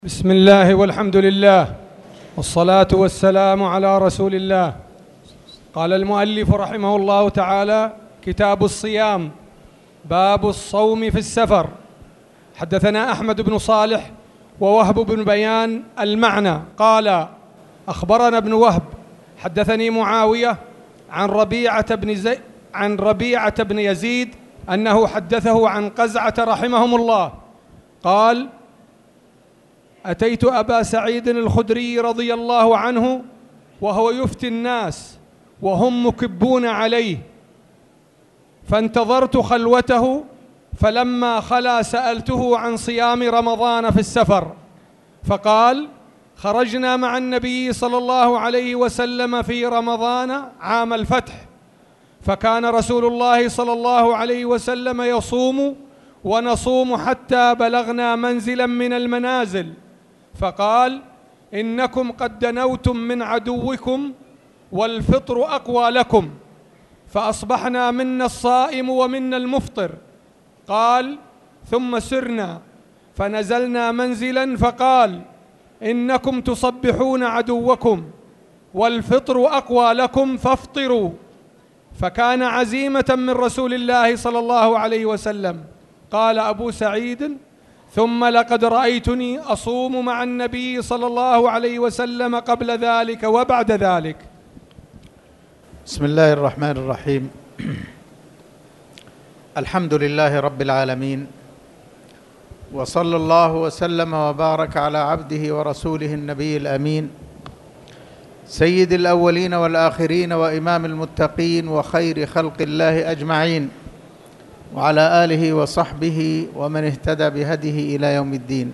بسم الله والحمد لله والصلاة والسلام على رسول الله. قال المؤلف رحمه الله تعالى: كتاب الصيام، باب الصوم في السفر. حدثنا أحمد بن صالح ووهب بن بيان المعنى قال: أخبرنا ابن وهب حدثني معاوية عن ربيعة بن يزيد أنه حدثه عن قزعة رحمهم الله قال: أتيت أبا سعيد الخدري رضي الله عنه وهو يفتي الناس وهم مكبون عليه، فانتظرت خلوته، فلما خلا سألته عن صيام رمضان في السفر، فقال: خرجنا مع النبي صلى الله عليه وسلم في رمضان عام الفتح، فكان رسول الله صلى الله عليه وسلم يصوم ونصوم حتى بلغنا منزلا من المنازل، فقال: إنكم قد دنوتم من عدوكم والفطر أقوى لكم، فأصبحنا منا الصائم ومنا المفطر. قال: ثم سرنا فنزلنا منزلا، فقال: إنكم تصبحون عدوكم والفطر أقوى لكم فافطروا. فكان عزيمة من رسول الله صلى الله عليه وسلم. قال أبو سعيد: ثم لقد رأيتني أصوم مع النبي صلى الله عليه وسلم قبل ذلك وبعد ذلك. بسم الله الرحمن الرحيم. الحمد لله رب العالمين، وصلى الله وسلم وبارك على عبده ورسوله النبي الأمين، سيد الأولين والآخرين وإمام المتقين وخير خلق الله أجمعين، وعلى آله وصحبه ومن اهتدى بهديه إلى يوم الدين.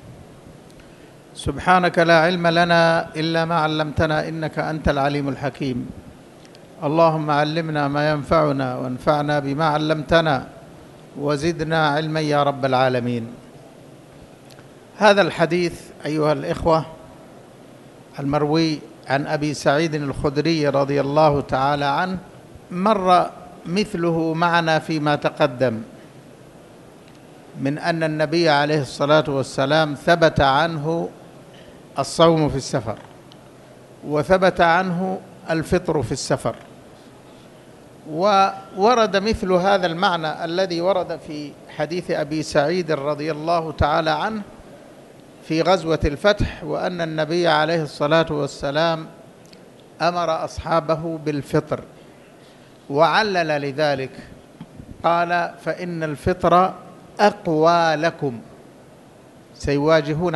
سبحانك لا علم لنا إلا ما علمتنا إنك أنت العليم الحكيم. اللهم علمنا ما ينفعنا وانفعنا بما علمتنا وزدنا علما يا رب العالمين. هذا الحديث أيها الإخوة المروي عن أبي سعيد الخدري رضي الله تعالى عنه مر مثله معنا فيما تقدم، من أن النبي عليه الصلاة والسلام ثبت عنه الصوم في السفر، وثبت عنه الفطر في السفر، وورد مثل هذا المعنى الذي ورد في حديث أبي سعيد رضي الله تعالى عنه في غزوة الفتح، وأن النبي عليه الصلاة والسلام أمر أصحابه بالفطر، وعلل لذلك قال: فإن الفطر أقوى لكم، سيواجهون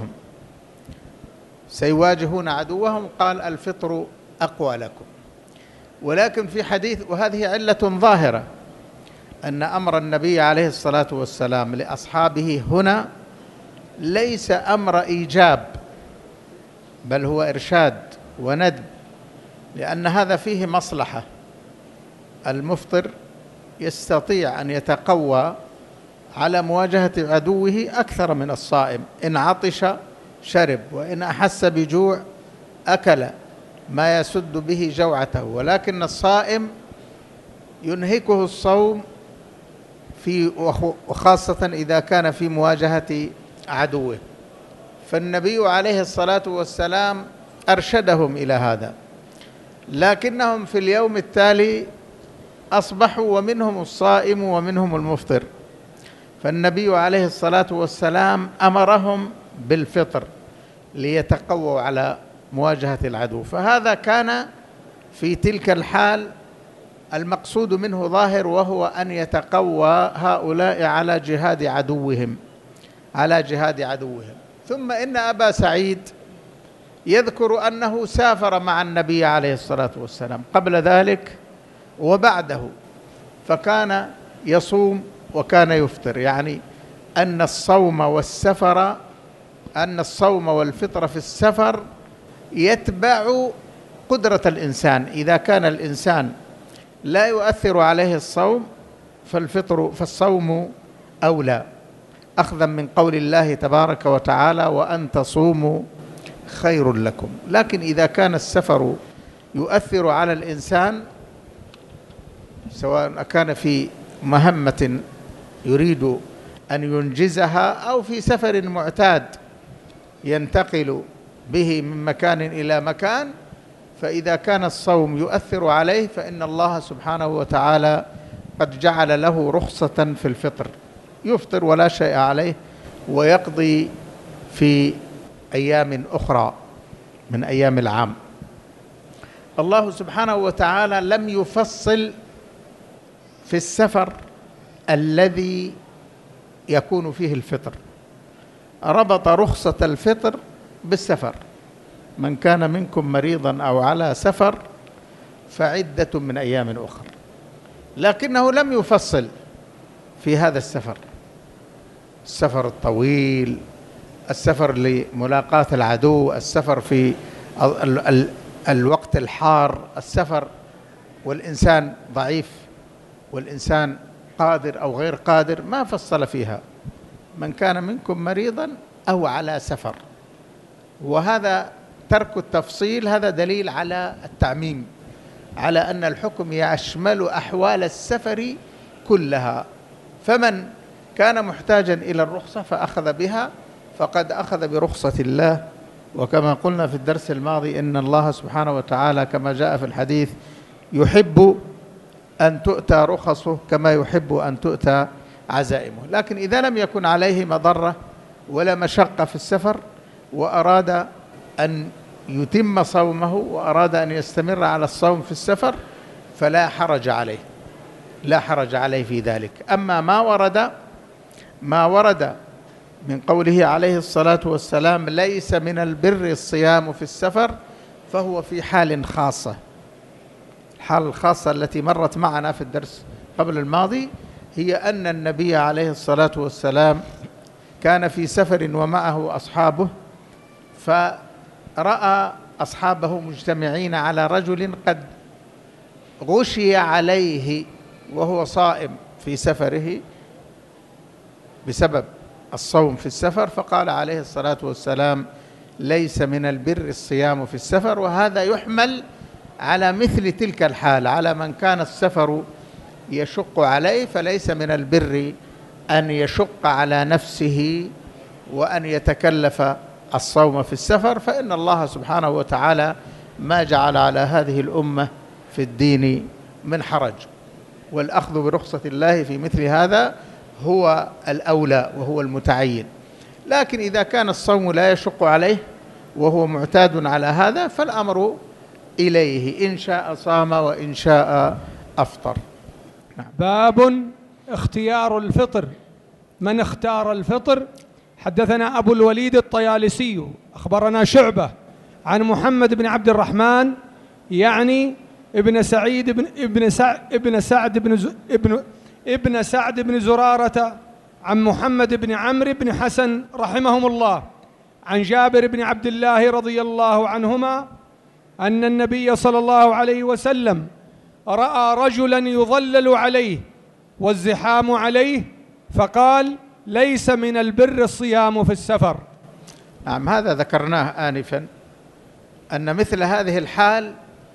عدوهم، قال: الفطر أقوى لكم. ولكن في حديث، وهذه علة ظاهرة، أن أمر النبي عليه الصلاة والسلام لأصحابه هنا ليس أمر إيجاب، بل هو إرشاد وندب، لأن هذا فيه مصلحة. المفطر يستطيع أن يتقوى على مواجهة عدوه أكثر من الصائم، إن عطش شرب، وإن أحس بجوع أكل ما يسد به جوعته، ولكن الصائم ينهكه الصوم وخاصة إذا كان في مواجهة عدوه. فالنبي عليه الصلاة والسلام أرشدهم إلى هذا، لكنهم في اليوم التالي أصبحوا ومنهم الصائم ومنهم المفطر، فالنبي عليه الصلاة والسلام أمرهم بالفطر ليتقووا على مواجهة العدو. فهذا كان في تلك الحال المقصود منه ظاهر، وهو أن يتقوى هؤلاء على جهاد عدوهم. ثم إن أبا سعيد يذكر أنه سافر مع النبي عليه الصلاة والسلام قبل ذلك وبعده، فكان يصوم وكان يفطر، يعني أن الصوم والفطر في السفر يتبع قدرة الإنسان. إذا كان الإنسان لا يؤثر عليه الصوم فالصوم أولى، أخذا من قول الله تبارك وتعالى: وأن تصوموا خير لكم. لكن إذا كان السفر يؤثر على الإنسان، سواء كان في مهمة يريد أن ينجزها أو في سفر معتاد ينتقل به من مكان إلى مكان، فإذا كان الصوم يؤثر عليه فإن الله سبحانه وتعالى قد جعل له رخصة في الفطر، يفطر ولا شيء عليه ويقضي في أيام أخرى من أيام العام. الله سبحانه وتعالى لم يفصل في السفر الذي يكون فيه الفطر، ربط رخصة الفطر بالسفر، من كان منكم مريضا أو على سفر فعدة من أيام أخرى، لكنه لم يفصل في هذا السفر، السفر الطويل، السفر لملاقاة العدو، السفر في الوقت الحار، السفر والإنسان ضعيف والإنسان قادر أو غير قادر، ما فصل فيها، من كان منكم مريضا أو على سفر. وهذا ترك التفصيل هذا دليل على التعميم، على أن الحكم يشمل أحوال السفر كلها، فمن كان محتاجا إلى الرخصة فأخذ بها فقد أخذ برخصة الله. وكما قلنا في الدرس الماضي إن الله سبحانه وتعالى كما جاء في الحديث يحب أن تؤتى رخصه كما يحب أن تؤتى عزائمه. لكن إذا لم يكن عليه مضرة ولا مشقة في السفر وأراد أن يتم صومه وأراد أن يستمر على الصوم في السفر فلا حرج عليه، لا حرج عليه في ذلك. أما ما ورد من قوله عليه الصلاة والسلام ليس من البر الصيام في السفر، فهو في حال خاصة. الحال الخاصة التي مرت معنا في الدرس قبل الماضي هي أن النبي عليه الصلاة والسلام كان في سفر ومعه أصحابه، فرأى أصحابه مجتمعين على رجل قد غشي عليه وهو صائم في سفره بسبب الصوم في السفر، فقال عليه الصلاة والسلام ليس من البر الصيام في السفر. وهذا يحمل على مثل تلك الحال، على من كان السفر يشق عليه، فليس من البر أن يشق على نفسه وأن يتكلف الصوم في السفر، فإن الله سبحانه وتعالى ما جعل على هذه الأمة في الدين من حرج، والأخذ برخصة الله في مثل هذا هو الأولى وهو المتعين. لكن إذا كان الصوم لا يشق عليه وهو معتاد على هذا فالأمر إليه، إن شاء صام وإن شاء أفطر. نعم. باب اختيار الفطر. من اختار الفطر؟ حدثنا أبو الوليد الطيالسي أخبرنا شعبة عن محمد بن عبد الرحمن يعني ابن سعد بن زرارة عن محمد بن عمرو بن حسن رحمهم الله عن جابر بن عبد الله رضي الله عنهما أن النبي صلى الله عليه وسلم رأى رجلا يظلل عليه والزحام عليه فقال ليس من البر الصيام في السفر. نعم، هذا ذكرناه آنفا أن مثل هذه الحال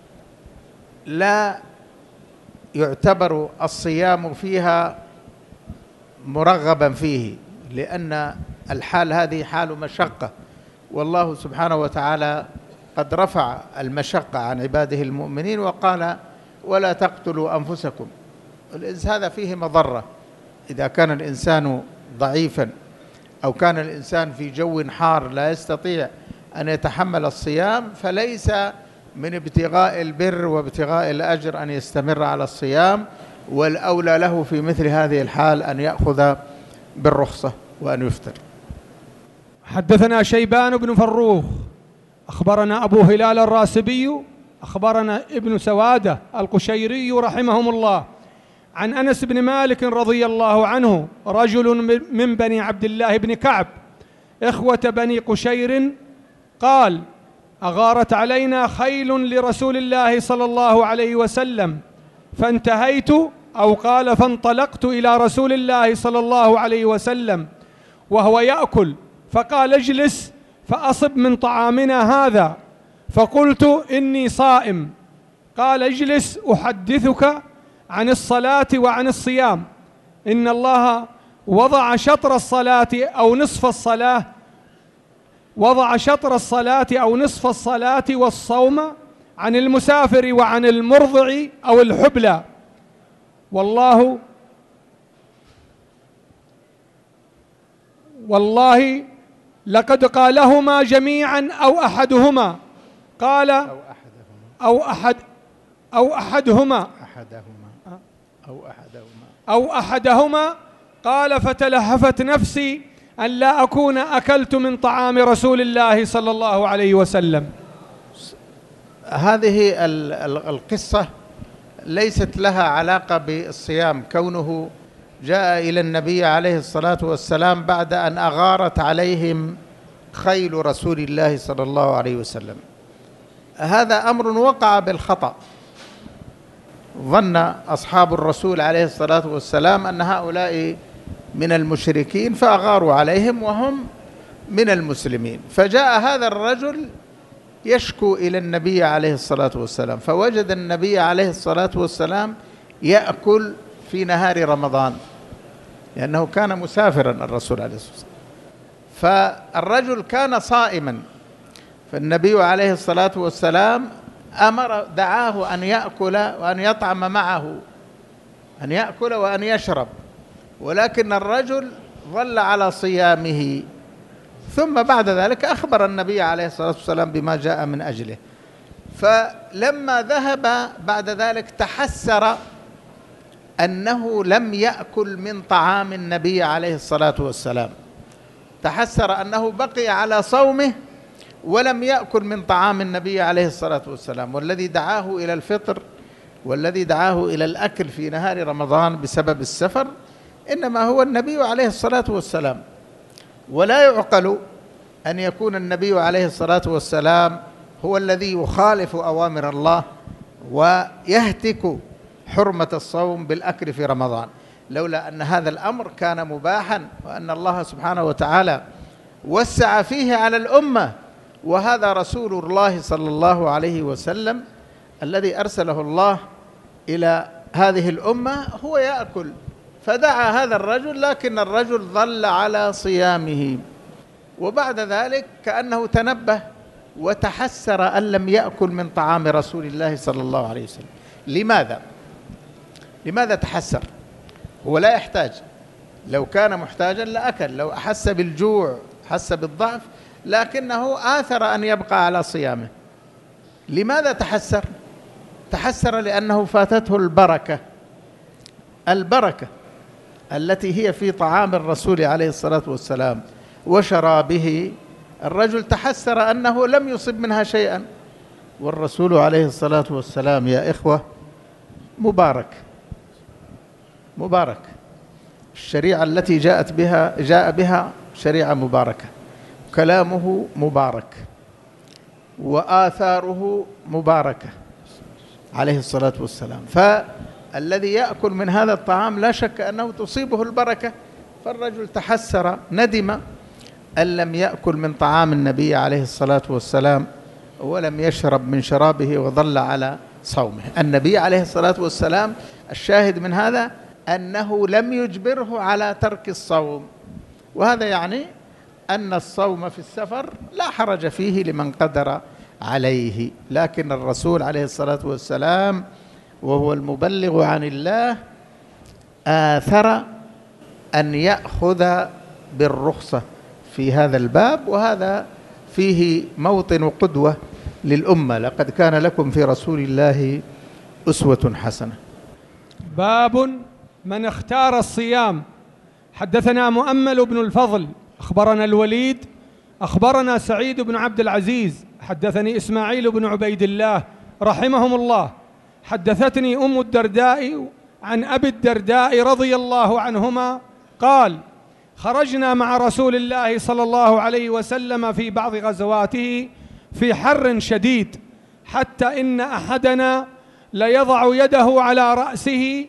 لا يعتبر الصيام فيها مرغبا فيه، لأن الحال هذه حال مشقة، والله سبحانه وتعالى قد رفع المشقة عن عباده المؤمنين وقال ولا تقتلوا أنفسكم. هذا فيه مضرة، إذا كان الإنسان ضعيفا أو كان الإنسان في جو حار لا يستطيع أن يتحمل الصيام فليس من ابتغاء البر وابتغاء الأجر أن يستمر على الصيام، والأولى له في مثل هذه الحال أن يأخذ بالرخصة وأن يفطر. حدثنا شيبان بن فروخ أخبرنا أبو هلال الراسبي أخبرنا ابن سوادة القشيري رحمهم الله عن أنس بن مالك رضي الله عنه رجل من بني عبد الله بن كعب إخوة بني قشير قال أغارت علينا خيل لرسول الله صلى الله عليه وسلم فانتهيت أو قال فانطلقت إلى رسول الله صلى الله عليه وسلم وهو يأكل فقال اجلس فأصب من طعامنا هذا، فقلت إني صائم، قال اجلس أحدثك عن الصلاة وعن الصيام، إن الله وضع شطر الصلاة أو نصف الصلاة وضع شطر الصلاة أو نصف الصلاة والصوم عن المسافر وعن المرضع أو الحبلى. والله لقد قالهما جميعا أو أحدهما، قال أو أحدهما قال فتلهفت نفسي أن لا أكون أكلت من طعام رسول الله صلى الله عليه وسلم. هذه القصة ليست لها علاقة بالصيام، كونه جاء إلى النبي عليه الصلاة والسلام بعد أن أغارت عليهم خيل رسول الله صلى الله عليه وسلم. هذا أمر وقع بالخطأ، ظن أصحاب الرسول عليه الصلاة والسلام أن هؤلاء من المشركين فأغاروا عليهم وهم من المسلمين، فجاء هذا الرجل يشكو إلى النبي عليه الصلاة والسلام، فوجد النبي عليه الصلاة والسلام يأكل في نهار رمضان، لأنه كان مسافرا الرسول عليه الصلاة والسلام، فالرجل كان صائما، فالنبي عليه الصلاة والسلام دعاه أن يأكل وأن يطعم معه، أن يأكل وأن يشرب، ولكن الرجل ظل على صيامه. ثم بعد ذلك أخبر النبي عليه الصلاة والسلام بما جاء من أجله، فلما ذهب بعد ذلك تحسر أنه لم يأكل من طعام النبي عليه الصلاة والسلام، تحسر أنه بقي على صومه ولم يأكل من طعام النبي عليه الصلاة والسلام، والذي دعاه إلى الفطر والذي دعاه إلى الأكل في نهار رمضان بسبب السفر إنما هو النبي عليه الصلاة والسلام. ولا يعقل أن يكون النبي عليه الصلاة والسلام هو الذي يخالف أوامر الله ويهتك حرمة الصوم بالأكل في رمضان، لولا أن هذا الأمر كان مباحا وأن الله سبحانه وتعالى وسع فيه على الأمة، وهذا رسول الله صلى الله عليه وسلم الذي أرسله الله إلى هذه الأمة هو يأكل، فدعا هذا الرجل، لكن الرجل ظل على صيامه، وبعد ذلك كأنه تنبه وتحسر أن لم يأكل من طعام رسول الله صلى الله عليه وسلم. لماذا تحسر؟ هو لا يحتاج، لو كان محتاجا لأكل، لو أحس بالجوع حس بالضعف، لكنه آثر أن يبقى على صيامه. لماذا تحسر؟ تحسر لأنه فاتته البركة التي هي في طعام الرسول عليه الصلاة والسلام وشرابه. الرجل تحسر أنه لم يصب منها شيئا، والرسول عليه الصلاة والسلام يا إخوة مبارك. الشريعة التي جاء بها شريعة مباركة، كلامه مبارك، وآثاره مباركة عليه الصلاة والسلام. فالذي يأكل من هذا الطعام لا شك أنه تصيبه البركة، فالرجل تحسر ندم أن لم يأكل من طعام النبي عليه الصلاة والسلام ولم يشرب من شرابه وظل على صومه. النبي عليه الصلاة والسلام الشاهد من هذا أنه لم يجبره على ترك الصوم، وهذا يعني أن الصوم في السفر لا حرج فيه لمن قدر عليه، لكن الرسول عليه الصلاة والسلام وهو المبلغ عن الله آثر أن يأخذ بالرخصة في هذا الباب، وهذا فيه موطن قدوة للأمة. لقد كان لكم في رسول الله أسوة حسنة. باب من اختار الصيام. حدثنا مؤمل بن الفضل أخبرنا الوليد أخبرنا سعيد بن عبد العزيز حدثني إسماعيل بن عبيد الله رحمهم الله حدثتني أم الدرداء عن أبي الدرداء رضي الله عنهما قال: خرجنا مع رسول الله صلى الله عليه وسلم في بعض غزواته في حر شديد، حتى إن أحدنا ليضع يده على رأسه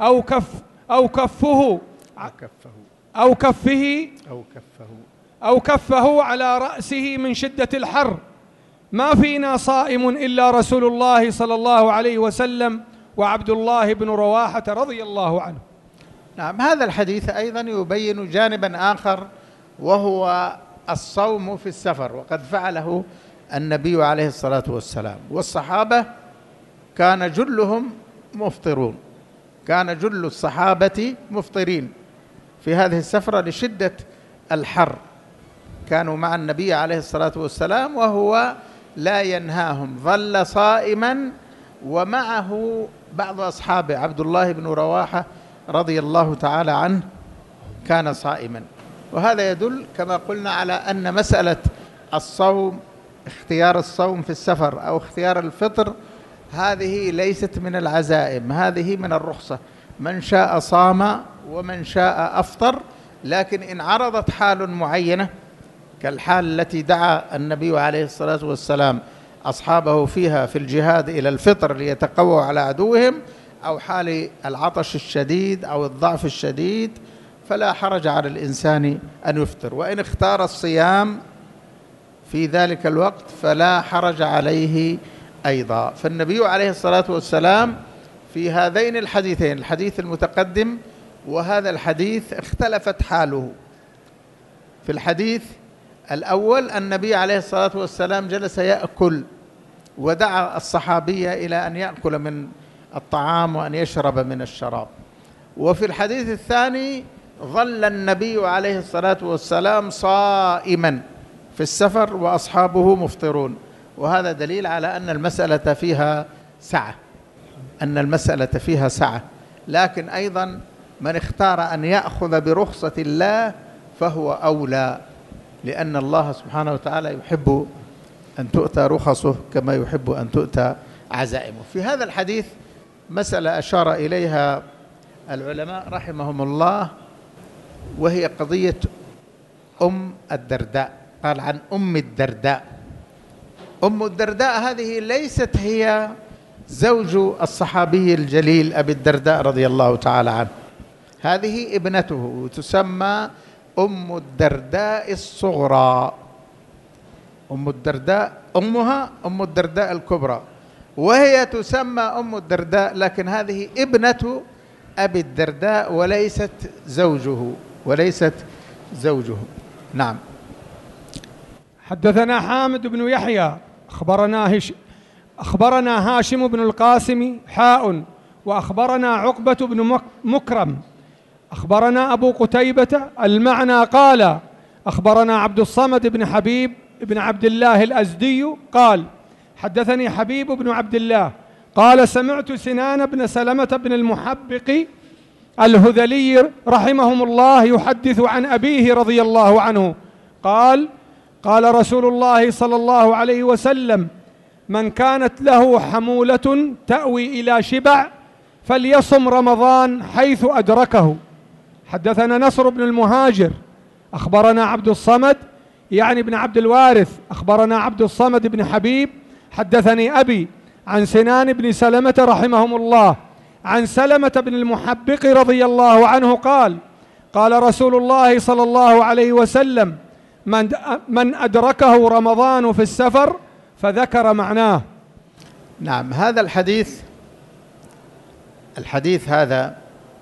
أو كفه على رأسه من شدة الحر، ما فينا صائم إلا رسول الله صلى الله عليه وسلم وعبد الله بن رواحة رضي الله عنه. نعم، هذا الحديث أيضا يبين جانبا آخر، وهو الصوم في السفر، وقد فعله النبي عليه الصلاة والسلام، والصحابة كان جلهم مفطرون، كان جل الصحابة مفطرين في هذه السفرة لشدة الحر، كانوا مع النبي عليه الصلاة والسلام وهو لا ينهاهم، ظل صائما، ومعه بعض أصحابه عبد الله بن رواحة رضي الله تعالى عنه كان صائما. وهذا يدل كما قلنا على أن مسألة الصوم، اختيار الصوم في السفر أو اختيار الفطر، هذه ليست من العزائم، هذه من الرخصة، من شاء صام ومن شاء أفطر. لكن إن عرضت حال معينة كالحال التي دعا النبي عليه الصلاة والسلام أصحابه فيها في الجهاد إلى الفطر ليتقووا على عدوهم، أو حال العطش الشديد أو الضعف الشديد، فلا حرج على الإنسان أن يفطر. وإن اختار الصيام في ذلك الوقت فلا حرج عليه أيضا. فالنبي عليه الصلاة والسلام في هذين الحديثين، الحديث المتقدم وهذا الحديث، اختلفت حاله. في الحديث الأول النبي عليه الصلاة والسلام جلس يأكل، ودعا الصحابية إلى أن يأكل من الطعام وأن يشرب من الشراب. وفي الحديث الثاني ظل النبي عليه الصلاة والسلام صائما في السفر وأصحابه مفطرون، وهذا دليل على أن المسألة فيها سعة، أن المسألة فيها سعة. لكن أيضا من اختار أن يأخذ برخصة الله فهو أولى، لأن الله سبحانه وتعالى يحب أن تؤتى رخصه كما يحب أن تؤتى عزائمه. في هذا الحديث مسألة أشار إليها العلماء رحمهم الله، وهي قضية أم الدرداء. قال عن أم الدرداء. أم الدرداء هذه ليست هي زوج الصحابي الجليل أبي الدرداء رضي الله تعالى عنه، هذه ابنته، تسمى أم الدرداء الصغرى. أم الدرداء أمها أم الدرداء الكبرى، وهي تسمى أم الدرداء، لكن هذه ابنة أبي الدرداء وليست زوجه. نعم. حدثنا حامد بن يحيى أخبرنا هاشم بن القاسم وأخبرنا عقبة بن مكرم أخبرنا أبو قتيبة المعنى قال أخبرنا عبد الصمد بن حبيب بن عبد الله الأزدي قال حدثني حبيب بن عبد الله قال سمعت سنان بن سلمة بن المحبق الهذلي رحمهم الله يحدث عن أبيه رضي الله عنه قال قال رسول الله صلى الله عليه وسلم من كانت له حمولة تأوي إلى شبع فليصم رمضان حيث أدركه. حدثنا نصر بن المهاجر أخبرنا عبد الصمد يعني بن عبد الوارث أخبرنا عبد الصمد بن حبيب حدثني أبي عن سنان بن سلمة رحمهم الله عن سلمة بن المحبق رضي الله عنه قال قال رسول الله صلى الله عليه وسلم من أدركه رمضان في السفر، فذكر معناه. نعم. هذا الحديث هذا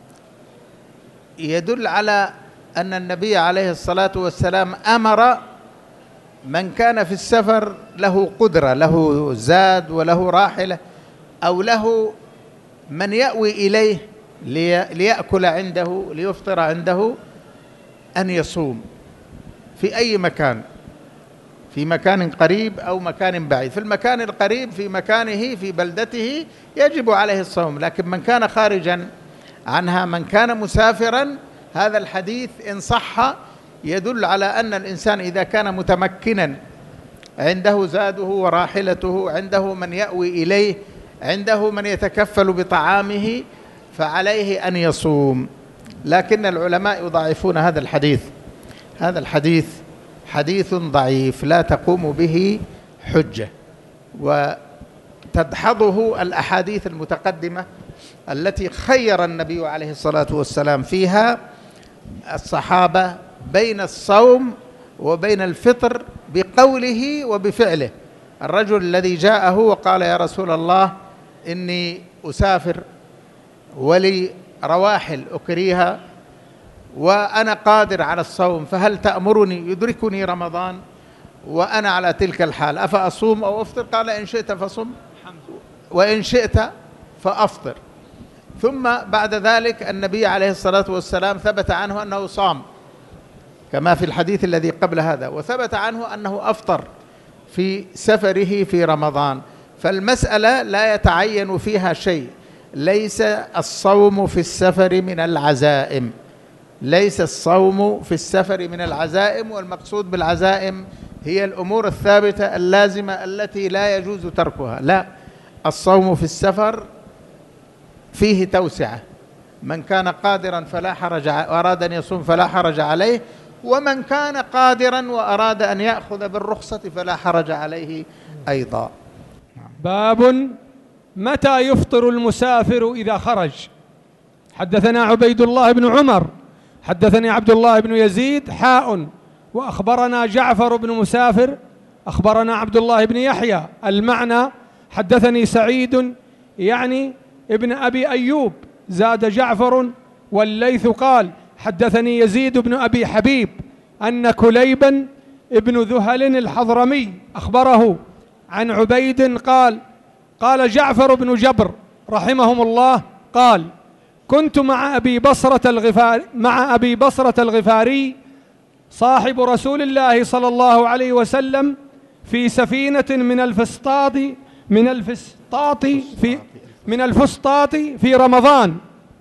يدل على أن النبي عليه الصلاة والسلام أمر من كان في السفر له قدرة، له زاد وله راحلة، أو له من يأوي إليه ليأكل عنده ليفطر عنده، أن يصوم في أي مكان، في مكان قريب أو مكان بعيد. في المكان القريب في مكانه في بلدته يجب عليه الصوم، لكن من كان خارجا عنها، من كان مسافرا، هذا الحديث إن صح يدل على أن الإنسان إذا كان متمكنا عنده زاده وراحلته، عنده من يأوي إليه، عنده من يتكفل بطعامه، فعليه أن يصوم. لكن العلماء يضاعفون هذا الحديث. هذا الحديث حديث ضعيف لا تقوم به حجة، وتدحضه الأحاديث المتقدمة التي خير النبي عليه الصلاة والسلام فيها الصحابة بين الصوم وبين الفطر بقوله وبفعله. الرجل الذي جاءه وقال يا رسول الله إني أسافر ولي رواحل أكريها وأنا قادر على الصوم، فهل تأمرني؟ يدركني رمضان وأنا على تلك الحال، أفأصوم أو أفطر؟ قال إن شئت فصم وإن شئت فأفطر. ثم بعد ذلك النبي عليه الصلاة والسلام ثبت عنه أنه صام كما في الحديث الذي قبل هذا، وثبت عنه أنه أفطر في سفره في رمضان. فالمسألة لا يتعين فيها شيء، ليس الصوم في السفر من العزائم، ليس الصوم في السفر من العزائم، والمقصود بالعزائم هي الأمور الثابتة اللازمة التي لا يجوز تركها. لا، الصوم في السفر فيه توسعة، من كان قادرا فلا حرج وأراد أن يصوم فلا حرج عليه، ومن كان قادرا وأراد أن يأخذ بالرخصة فلا حرج عليه أيضا. باب متى يفطر المسافر إذا خرج. حدثنا عبيد الله بن عمر حدثني عبد الله بن يزيد وأخبرنا جعفر بن مسافر أخبرنا عبد الله بن يحيى المعنى. حدثني سعيد يعني ابن أبي أيوب، زاد جعفر والليث قال حدثني يزيد بن أبي حبيب أن كليبا ابن ذهل الحضرمي أخبره عن عبيد قال جعفر بن جبر رحمهم الله قال كنت مع أبي بصرة الغفاري صاحب رسول الله صلى الله عليه وسلم في سفينة من الفسطاط في رمضان،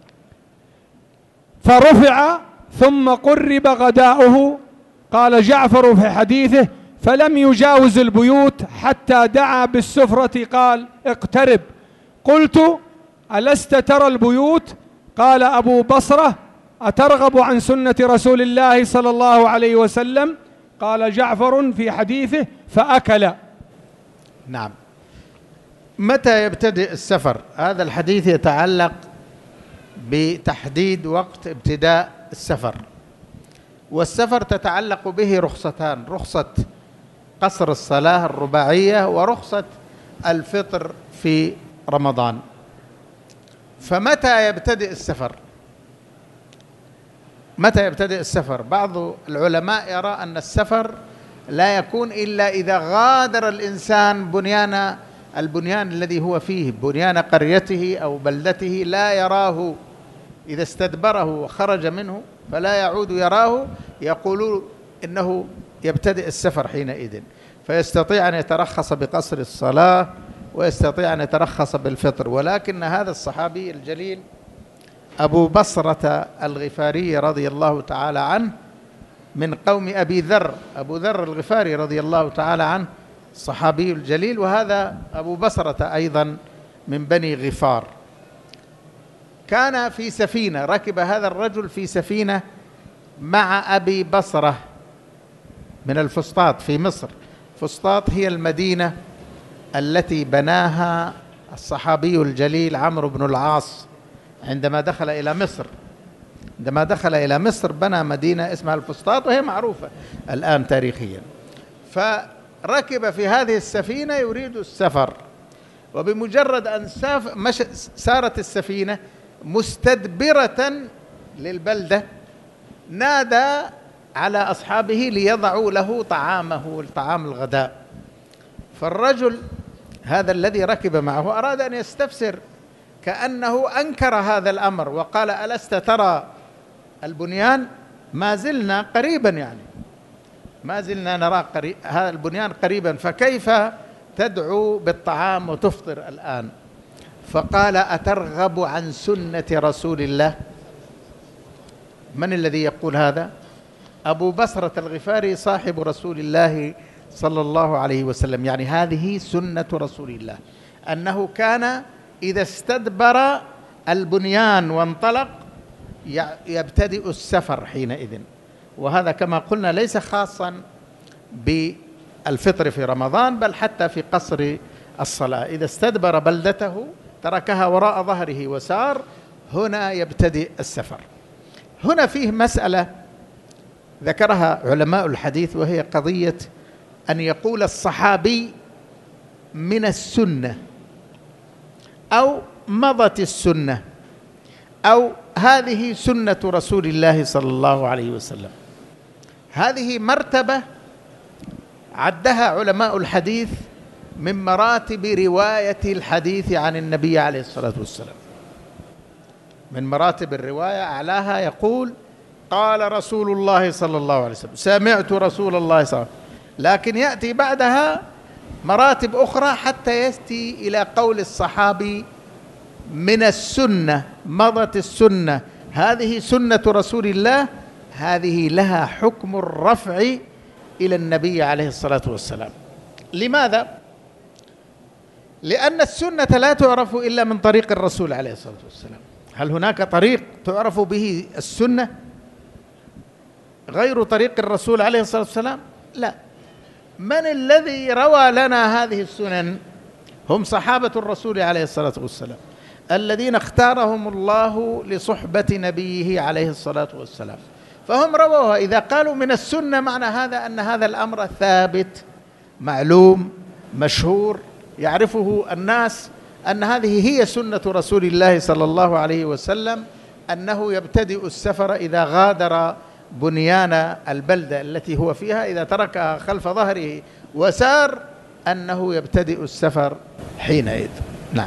فرفع ثم قرب غداؤه. قال جعفر في حديثه فلم يجاوز البيوت حتى دعا بالسفرة قال اقترب. قلت ألست ترى البيوت؟ قال أبو بصرة أترغب عن سنة رسول الله صلى الله عليه وسلم؟ قال جعفر في حديثه فأكل. نعم. متى يبتدئ السفر؟ هذا الحديث يتعلق بتحديد وقت ابتداء السفر، والسفر تتعلق به رخصتان: رخصة قصر الصلاة الرباعية ورخصة الفطر في رمضان. فمتى يبتدئ السفر؟ متى يبتدئ السفر؟ بعض العلماء يرى أن السفر لا يكون إلا إذا غادر الإنسان البنيان الذي هو فيه، بنيان قريته أو بلدته، لا يراه، إذا استدبره وخرج منه فلا يعود يراه، يقولون إنه يبتدئ السفر حينئذ، فيستطيع أن يترخص بقصر الصلاة ويستطيع أن يترخص بالفطر. ولكن هذا الصحابي الجليل أبو بصرة الغفاري رضي الله تعالى عنه من قوم أبو ذر الغفاري رضي الله تعالى عنه الصحابي الجليل، وهذا أبو بصرة أيضا من بني غفار. كان في سفينة، ركب هذا الرجل في سفينة مع أبي بصرة من الفسطاط في مصر. فسطاط هي المدينة التي بناها الصحابي الجليل عمرو بن العاص عندما دخل إلى مصر. عندما دخل إلى مصر بنى مدينة اسمها الفسطاط، وهي معروفة الآن تاريخيا. فركب في هذه السفينة يريد السفر، وبمجرد أن سارت السفينة مستدبرة للبلدة نادى على أصحابه ليضعوا له طعامه، طعام الغداء. فالرجل هذا الذي ركب معه أراد أن يستفسر، كأنه أنكر هذا الأمر وقال ألست ترى البنيان؟ ما زلنا قريبا، يعني ما زلنا نرى هذا البنيان قريبا، فكيف تدعو بالطعام وتفطر الآن؟ فقال أترغب عن سنة رسول الله؟ من الذي يقول هذا؟ أبو بصرة الغفاري صاحب رسول الله صلى الله عليه وسلم. يعني هذه سنة رسول الله، أنه كان إذا استدبر البنيان وانطلق يبتدئ السفر حينئذ. وهذا كما قلنا ليس خاصا بالفطر في رمضان، بل حتى في قصر الصلاة، إذا استدبر بلدته تركها وراء ظهره وسار، هنا يبتدئ السفر. هنا فيه مسألة ذكرها علماء الحديث، وهي قضية أن يقول الصحابي من السنة أو مضت السنة أو هذه سنة رسول الله صلى الله عليه وسلم. هذه مرتبة عدها علماء الحديث من مراتب رواية الحديث عن النبي عليه الصلاة والسلام. من مراتب الرواية أعلاها يقول قال رسول الله صلى الله عليه وسلم، سمعت رسول الله صلى الله عليه وسلم. لكن يأتي بعدها مراتب أخرى حتى يأتي إلى قول الصحابي من السنة، مضت السنة، هذه سنة رسول الله، هذه لها حكم الرفع إلى النبي عليه الصلاة والسلام. لماذا؟ لأن السنة لا تعرف إلا من طريق الرسول عليه الصلاة والسلام. هل هناك طريق تعرف به السنة غير طريق الرسول عليه الصلاة والسلام؟ لا. من الذي روى لنا هذه السنن؟ هم صحابة الرسول عليه الصلاة والسلام، الذين اختارهم الله لصحبة نبيه عليه الصلاة والسلام، فهم رووها. إذا قالوا من السنة معنى هذا أن هذا الأمر ثابت معلوم مشهور يعرفه الناس، أن هذه هي سنة رسول الله صلى الله عليه وسلم، أنه يبتدئ السفر إذا غادر بنيان البلدة التي هو فيها، إذا تركها خلف ظهره وسار، أنه يبتدئ السفر حينئذ. نعم.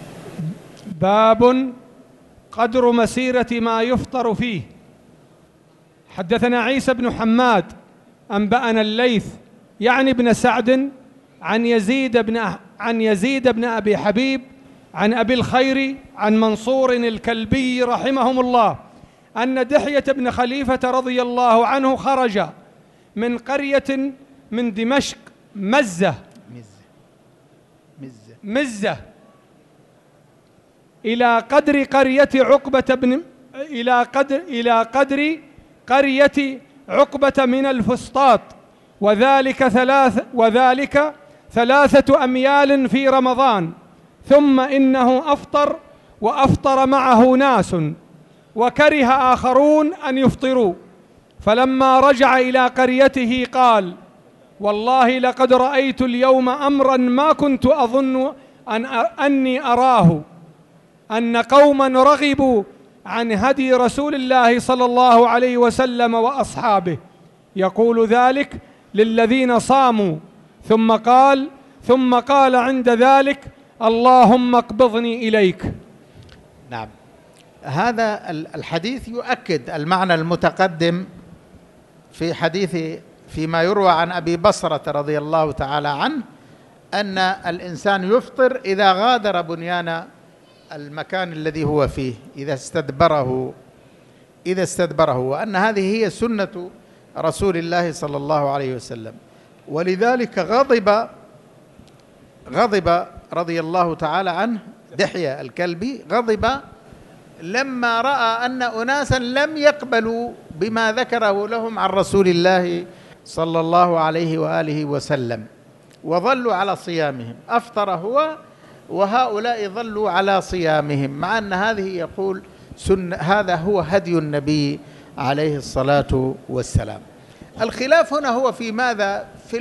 باب قدر مسيرة ما يفطر فيه. حدثنا عيسى بن حماد أنبأنا الليث يعني بن سعد عن يزيد بن أبي حبيب عن أبي الخير عن منصور الكلبي رحمهم الله أن دحية بن خليفة رضي الله عنه خرج من قرية من دمشق مزة إلى قدر قرية عقبة من الفسطاط، وذلك 3 أميال في رمضان، ثم إنه أفطر وأفطر معه ناس، وكره آخرون أن يفطروا، فلما رجع إلى قريته قال: والله لقد رأيت اليوم أمرا ما كنت أظن أني أراه، أن قوما رغبوا عن هدي رسول الله صلى الله عليه وسلم وأصحابه، يقول ذلك للذين صاموا، ثم قال عند ذلك: اللهم اقبضني إليك. نعم. هذا الحديث يؤكد المعنى المتقدم في حديث فيما يروى عن أبي بصرة رضي الله تعالى عنه أن الإنسان يفطر إذا غادر بنيان المكان الذي هو فيه، إذا استدبره، وأن هذه هي سنة رسول الله صلى الله عليه وسلم. ولذلك غضب رضي الله تعالى عنه دحية الكلبي، غضب لما رأى أن أناسا لم يقبلوا بما ذكره لهم عن رسول الله صلى الله عليه وآله وسلم، وظلوا على صيامهم. أفطر هو وهؤلاء ظلوا على صيامهم، مع أن هذه يقول هذا هو هدي النبي عليه الصلاة والسلام. الخلاف هنا هو في ماذا؟ في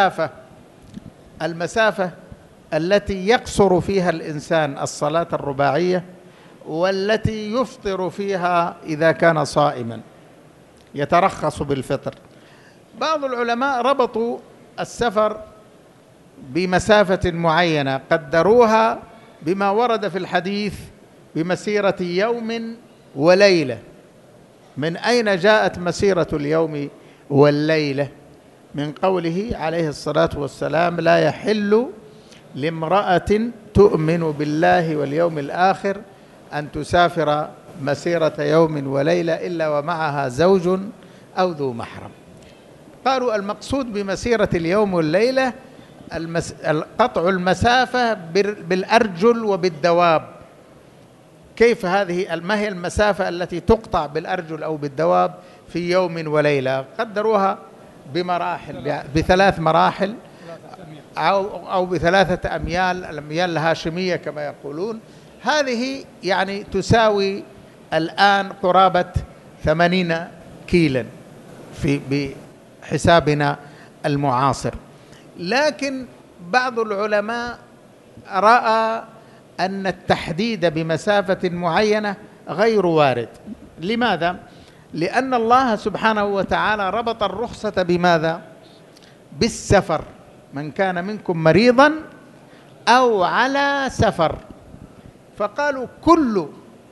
المسافة التي يقصر فيها الإنسان الصلاة الرباعية، والتي يفطر فيها إذا كان صائما يترخص بالفطر. بعض العلماء ربطوا السفر بمسافة معينة، قدروها بما ورد في الحديث بمسيرة يوم وليلة. من أين جاءت مسيرة اليوم والليلة؟ من قوله عليه الصلاة والسلام: لا يحل لامرأة تؤمن بالله واليوم الآخر أن تسافر مسيرة يوم وليلة إلا ومعها زوج أو ذو محرم. قالوا المقصود بمسيرة اليوم والليلة قطع المسافة بالأرجل وبالدواب. كيف هذه؟ ما هي المسافة التي تقطع بالأرجل أو بالدواب في يوم وليلة؟ قدروها بمراحل، ب3 مراحل أو ب3 أميال، الأميال الهاشمية كما يقولون. هذه يعني تساوي الآن قرابة 80 كيلا بحسابنا المعاصر. لكن بعض العلماء رأى أن التحديد بمسافة معينة غير وارد. لماذا؟ لأن الله سبحانه وتعالى ربط الرخصة بماذا؟ بالسفر، من كان منكم مريضا أو على سفر، فقالوا كل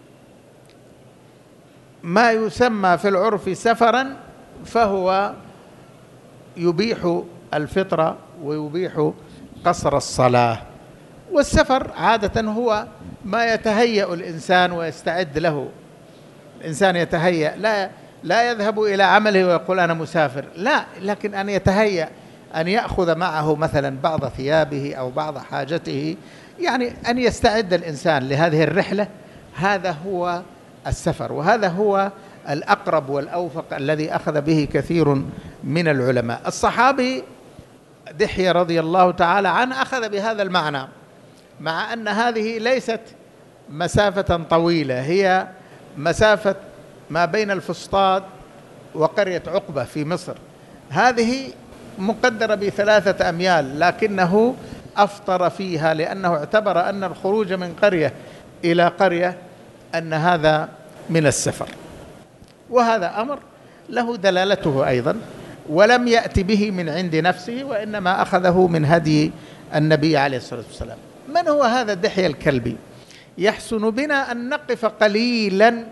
ما يسمى في العرف سفرا فهو يبيح الفطر ويبيح قصر الصلاة. والسفر عادة هو ما يتهيأ الإنسان ويستعد له. الإنسان يتهيأ، لا يذهب إلى عمله ويقول أنا مسافر، لا، لكن أن يتهيأ أن يأخذ معه مثلا بعض ثيابه أو بعض حاجته، يعني أن يستعد الإنسان لهذه الرحلة، هذا هو السفر. وهذا هو الأقرب والأوفق الذي أخذ به كثير من العلماء. الصحابي دحية رضي الله تعالى عنه أخذ بهذا المعنى، مع أن هذه ليست مسافة طويلة، هي مسافة ما بين الفسطاط وقرية عقبة في مصر، هذه مقدرة ب3 أميال، لكنه أفطر فيها لأنه اعتبر أن الخروج من قرية إلى قرية أن هذا من السفر. وهذا أمر له دلالته أيضا، ولم يأتي به من عند نفسه، وإنما أخذه من هدي النبي عليه الصلاة والسلام. من هو هذا دحية الكلبي؟ يحسن بنا أن نقف قليلا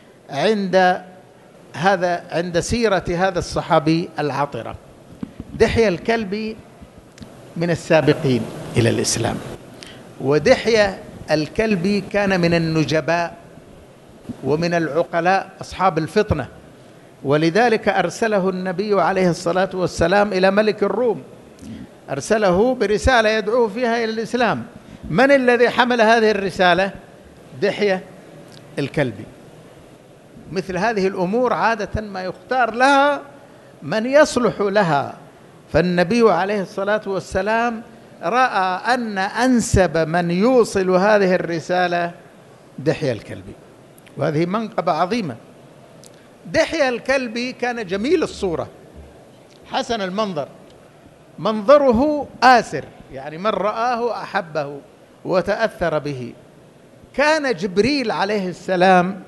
عند سيرة هذا الصحابي العطرة. دحية الكلبي من السابقين إلى الإسلام، ودحية الكلبي كان من النجباء ومن العقلاء أصحاب الفطنة، ولذلك أرسله النبي عليه الصلاة والسلام إلى ملك الروم، أرسله برسالة يدعوه فيها إلى الإسلام. من الذي حمل هذه الرسالة؟ دحية الكلبي. مثل هذه الأمور عادة ما يختار لها من يصلح لها، فالنبي عليه الصلاة والسلام رأى أن أنسب من يوصل هذه الرسالة دحية الكلبي، وهذه منقبة عظيمة. دحية الكلبي كان جميل الصورة، حسن المنظر، منظره آسر، يعني من رآه أحبه وتأثر به. كان جبريل عليه السلام،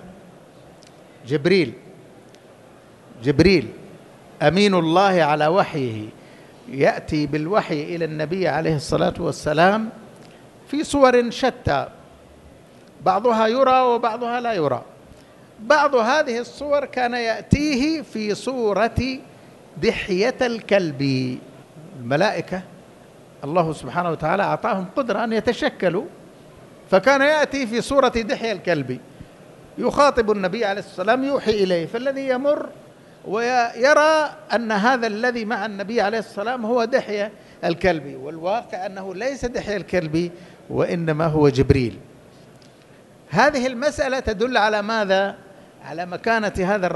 جبريل أمين الله على وحيه، يأتي بالوحي إلى النبي عليه الصلاة والسلام في صور شتى، بعضها يرى وبعضها لا يرى. بعض هذه الصور كان يأتيه في صورة دحية الكلبي. الملائكة الله سبحانه وتعالى أعطاهم قدرة أن يتشكلوا، فكان يأتي في صورة دحية الكلبي يخاطب النبي عليه الصلاة والسلام، يوحي إليه، فالذي يمر ويرى أن هذا الذي مع النبي عليه الصلاة والسلام هو دحية الكلبي، والواقع أنه ليس دحية الكلبي وإنما هو جبريل. هذه المسألة تدل على ماذا؟ على مكانة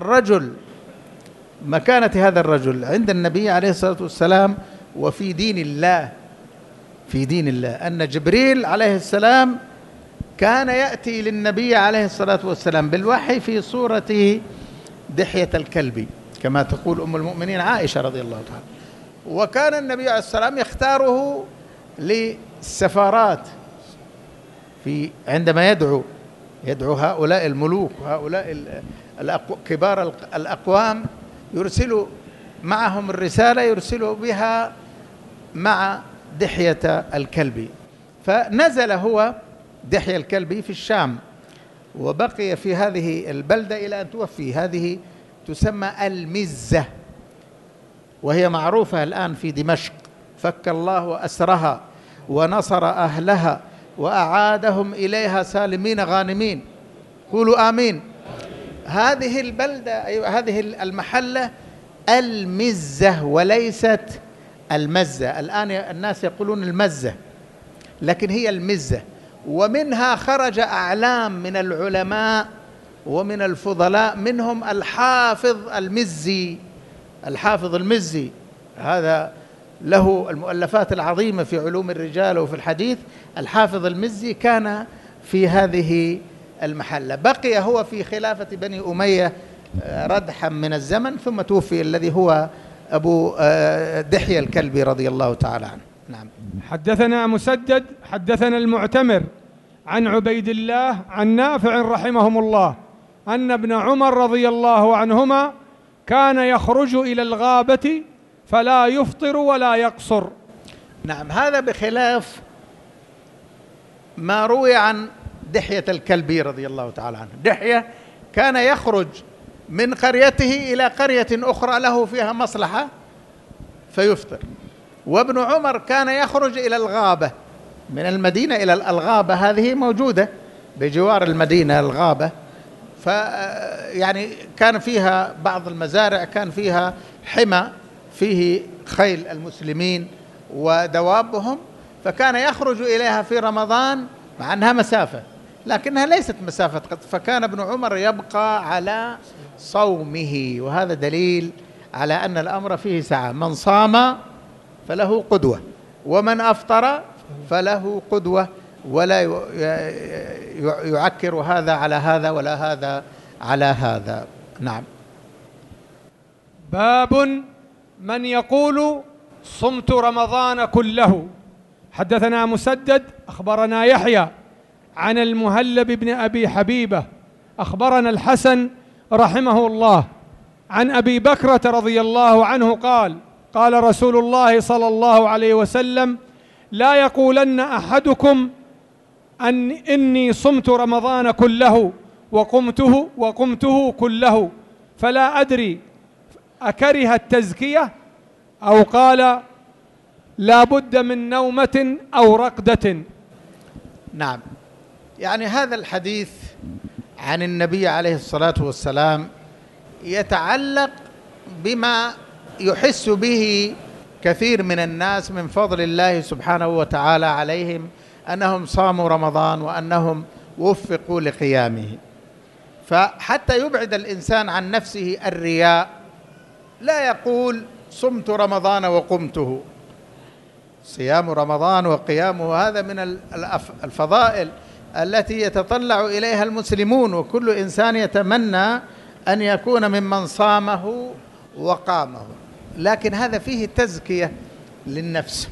هذا الرجل عند النبي عليه الصلاة والسلام وفي دين الله، أن جبريل عليه السلام كان يأتي للنبي عليه الصلاة والسلام بالوحي في صورة دحية الكلبي، كما تقول أم المؤمنين عائشة رضي الله تعالى. وكان النبي عليه الصلاة والسلام يختاره للسفارات عندما يدعو هؤلاء الملوك وهؤلاء كبار الأقوام، يرسل معهم الرسالة، يرسل بها مع دحية الكلبي. فنزل هو دحية الكلبي في الشام، وبقي في هذه البلدة إلى أن توفي. هذه تسمى المزة، وهي معروفة الآن في دمشق. فك الله أسرها ونصر أهلها وأعادهم إليها سالمين غانمين. قولوا آمين. هذه البلدة، هذه المحلة المزة وليست المزة. الآن الناس يقولون المزة، لكن هي المزة. ومنها خرج أعلام من العلماء ومن الفضلاء، منهم الحافظ المزي، هذا له المؤلفات العظيمة في علوم الرجال وفي الحديث. الحافظ المزي كان في هذه المحلة، بقي هو في خلافة بني أمية ردحا من الزمن، ثم توفي، الذي هو أبو دحية الكلبي رضي الله تعالى عنه. نعم. حدثنا مسدد حدثنا المعتمر عن عبيد الله عن نافع رحمهم الله أن ابن عمر رضي الله عنهما كان يخرج إلى الغابة فلا يفطر ولا يقصر. نعم، هذا بخلاف ما روي عن دحية الكلبي رضي الله تعالى عنه. دحية كان يخرج من قريته إلى قرية أخرى له فيها مصلحة فيفطر، وابن عمر كان يخرج إلى الغابة من المدينة إلى الغابة، هذه موجودة بجوار المدينة الغابة، يعني كان فيها بعض المزارع، كان فيها حمى فيه خيل المسلمين ودوابهم، فكان يخرج إليها في رمضان مع أنها مسافة لكنها ليست مسافة قط، فكان ابن عمر يبقى على صومه، وهذا دليل على أن الأمر فيه سعة. من صام فله قدوة، ومن أفطر فله قدوة، ولا يعكر هذا على هذا ولا هذا على هذا. نعم. باب من يقول صمت رمضان كله. حدثنا مسدد أخبرنا يحيى عن المهلب بن أبي حبيبة أخبرنا الحسن رحمه الله عن أبي بكرة رضي الله عنه قال: قال رسول الله صلى الله عليه وسلم: لا يقولن أحدكم إني صمت رمضان كله وقمته كله، فلا أدري أكره التزكية أو قال لا بد من نومة أو رقدة. نعم، يعني هذا الحديث عن النبي عليه الصلاة والسلام يتعلق بما يحس به كثير من الناس من فضل الله سبحانه وتعالى عليهم، أنهم صاموا رمضان وأنهم وفقوا لقيامه. فحتى يبعد الإنسان عن نفسه الرياء لا يقول صمت رمضان وقمته. صيام رمضان وقيامه هذا من الفضائل التي يتطلع إليها المسلمون، وكل إنسان يتمنى أن يكون ممن صامه وقامه، لكن هذا فيه تزكية للنفس.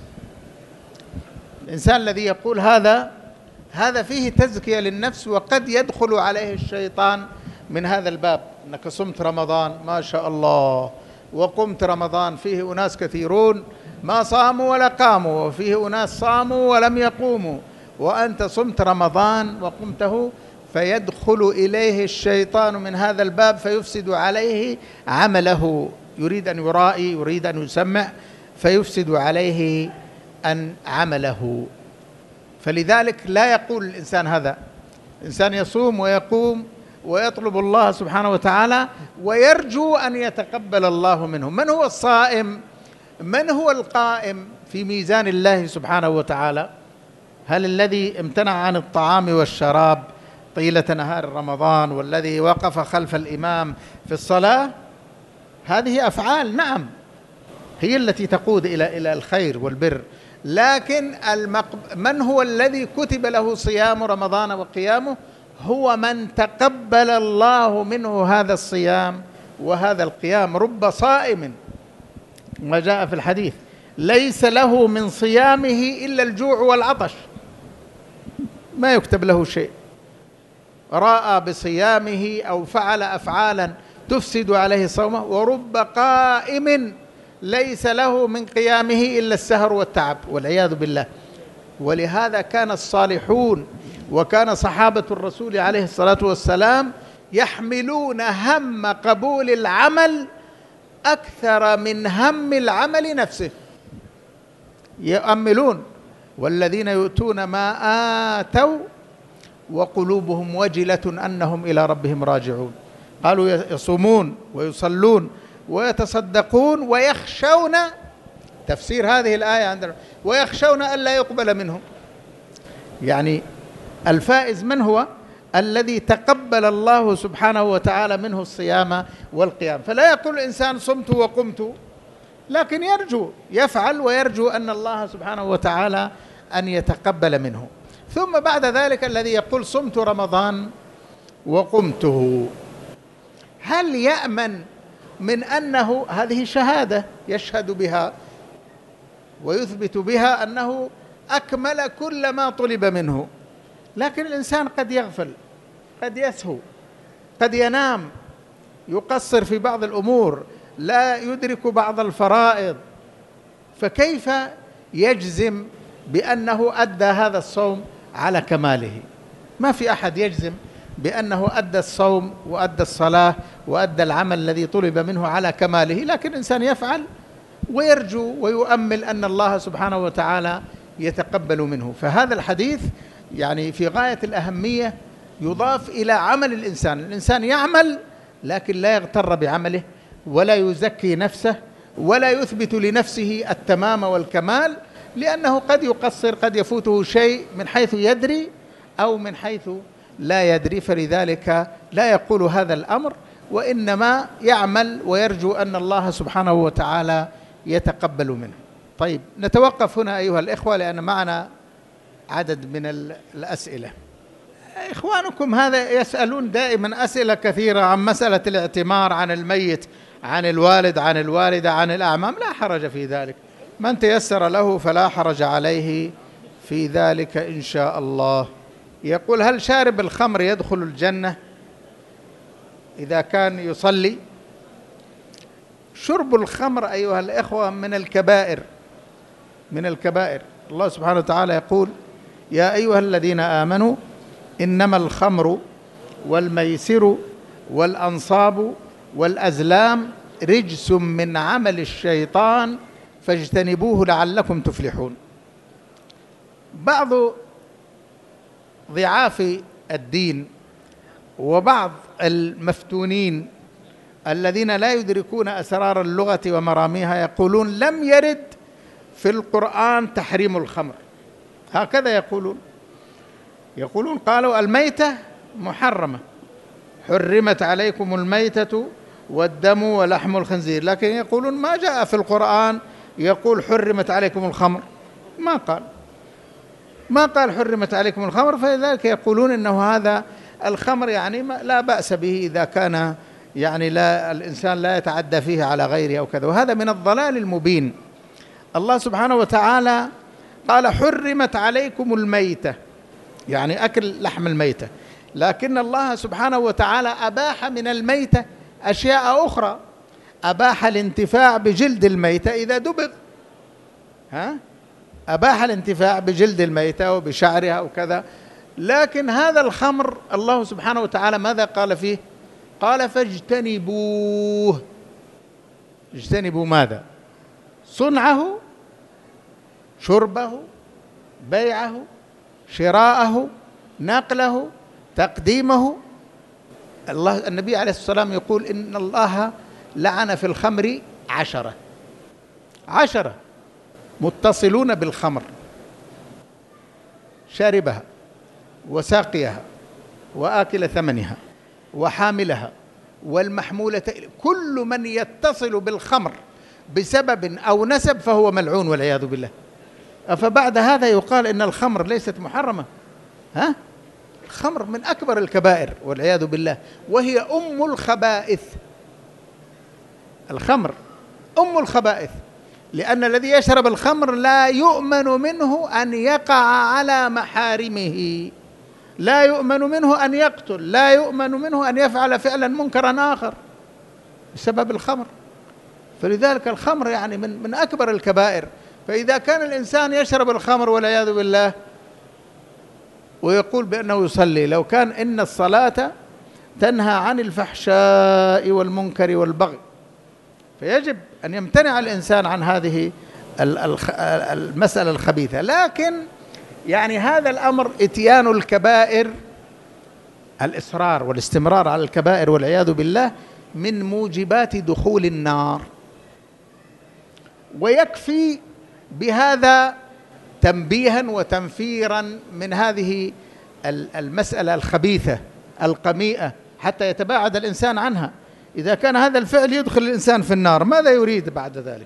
الإنسان الذي يقول هذا فيه تزكية للنفس، وقد يدخل عليه الشيطان من هذا الباب، أنك صمت رمضان ما شاء الله، وقمت رمضان، فيه أناس كثيرون ما صاموا ولا قاموا، وفيه أناس صاموا ولم يقوموا، وأنت صمت رمضان وقمته، فيدخل إليه الشيطان من هذا الباب فيفسد عليه عمله، يريد أن يرائي، يريد أن يسمع، فيفسد عليه أن عمله. فلذلك لا يقول الإنسان هذا. الإنسان يصوم ويقوم ويطلب الله سبحانه وتعالى ويرجو أن يتقبل الله منه. من هو الصائم؟ من هو القائم في ميزان الله سبحانه وتعالى؟ هل الذي امتنع عن الطعام والشراب طيلة نهار رمضان، والذي وقف خلف الإمام في الصلاة؟ هذه أفعال نعم هي التي تقود إلى الخير والبر، لكن من هو الذي كتب له صيام رمضان وقيامه؟ هو من تقبل الله منه هذا الصيام وهذا القيام. رب صائم، وجاء في الحديث: ليس له من صيامه إلا الجوع والعطش، ما يكتب له شيء. رأى بصيامه أو فعل أفعالا تفسد عليه صومه. ورب قائم ليس له من قيامه إلا السهر والتعب والعياذ بالله. ولهذا كان الصالحون وكان صحابة الرسول عليه الصلاة والسلام يحملون هم قبول العمل أكثر من هم العمل نفسه، يؤملون: والذين يؤتون ما آتوا وقلوبهم وجلة أنهم إلى ربهم راجعون. قالوا يصومون ويصلون ويتصدقون ويخشون، تفسير هذه الآية عندنا، ويخشون ألا يقبل منهم. يعني الفائز من هو؟ الذي تقبل الله سبحانه وتعالى منه الصيام والقيام. فلا يقول الإنسان صمت وقمت، لكن يرجو، يفعل ويرجو أن الله سبحانه وتعالى أن يتقبل منه. ثم بعد ذلك الذي يقول صمت رمضان وقمته، هل يأمن من أنه هذه شهادة يشهد بها ويثبت بها أنه أكمل كل ما طلب منه؟ لكن الإنسان قد يغفل، قد يسهو، قد ينام، يقصر في بعض الأمور، لا يدرك بعض الفرائض، فكيف يجزم بأنه أدى هذا الصوم على كماله؟ ما في أحد يجزم بأنه أدى الصوم وأدى الصلاة وأدى العمل الذي طلب منه على كماله، لكن الإنسان يفعل ويرجو ويؤمل أن الله سبحانه وتعالى يتقبل منه. فهذا الحديث يعني في غاية الأهمية، يضاف إلى عمل الإنسان. الإنسان يعمل لكن لا يغتر بعمله، ولا يزكي نفسه، ولا يثبت لنفسه التمام والكمال، لأنه قد يقصر، قد يفوته شيء من حيث يدري أو من حيث لا يدري، فلذلك لا يقول هذا الأمر، وإنما يعمل ويرجو أن الله سبحانه وتعالى يتقبل منه. طيب، نتوقف هنا أيها الإخوة، لأن معنا عدد من الأسئلة. إخوانكم هذا يسألون دائما أسئلة كثيرة عن مسألة الاعتمار، عن الميت، عن الوالد، عن الوالدة، عن الأعمام. لا حرج في ذلك، من تيسر له فلا حرج عليه في ذلك إن شاء الله. يقول: هل شارب الخمر يدخل الجنة إذا كان يصلي؟ شرب الخمر أيها الإخوة من الكبائر، من الكبائر. الله سبحانه وتعالى يقول: يا أيها الذين آمنوا إنما الخمر والميسر والأنصاب والأزلام رجس من عمل الشيطان فاجتنبوه لعلكم تفلحون. بعض ضعاف الدين وبعض المفتونين الذين لا يدركون أسرار اللغة ومراميها يقولون: لم يرد في القرآن تحريم الخمر. هكذا يقولون قالوا الميتة محرمة، حرمت عليكم الميتة والدم ولحم الخنزير، لكن يقولون ما جاء في القرآن يقول حرمت عليكم الخمر، ما قال حرمت عليكم الخمر. فلذلك يقولون إنه هذا الخمر يعني لا بأس به إذا كان يعني لا الإنسان لا يتعدى فيه على غيره أو كذا، وهذا من الضلال المبين. الله سبحانه وتعالى قال: حرمت عليكم الميتة، يعني أكل لحم الميتة، لكن الله سبحانه وتعالى أباح من الميتة أشياء أخرى، أباح الانتفاع بجلد الميتة إذا دبغ، أباح الانتفاع بجلد الميتة وبشعرها وكذا. لكن هذا الخمر الله سبحانه وتعالى ماذا قال فيه؟ قال: فاجتنبوه. اجتنبوا ماذا؟ صنعه، شربه، بيعه، شراءه، نقله، تقديمه. النبي عليه الصلاة والسلام يقول: إن الله لعن في الخمر 10 متصلون بالخمر، شاربها وساقيها وآكل ثمنها وحاملها والمحمولة، كل من يتصل بالخمر بسبب أو نسب فهو ملعون والعياذ بالله. أفبعد هذا يقال إن الخمر ليست محرمة؟ الخمر من أكبر الكبائر والعياذ بالله، وهي أم الخبائث. الخمر أم الخبائث، لأن الذي يشرب الخمر لا يؤمن منه أن يقع على محارمه، لا يؤمن منه أن يقتل، لا يؤمن منه أن يفعل فعلا منكرا آخر بسبب الخمر. فلذلك الخمر يعني من أكبر الكبائر. فإذا كان الإنسان يشرب الخمر والعياذ بالله ويقول بأنه يصلي، لو كان إن الصلاة تنهى عن الفحشاء والمنكر والبغي، فيجب أن يمتنع الإنسان عن هذه المسألة الخبيثة. لكن يعني هذا الأمر إتيان الكبائر، الإصرار والاستمرار على الكبائر والعياذ بالله من موجبات دخول النار. ويكفي بهذا تنبيها وتنفيرا من هذه المسألة الخبيثة القميئة حتى يتباعد الإنسان عنها. إذا كان هذا الفعل يدخل الإنسان في النار، ماذا يريد بعد ذلك؟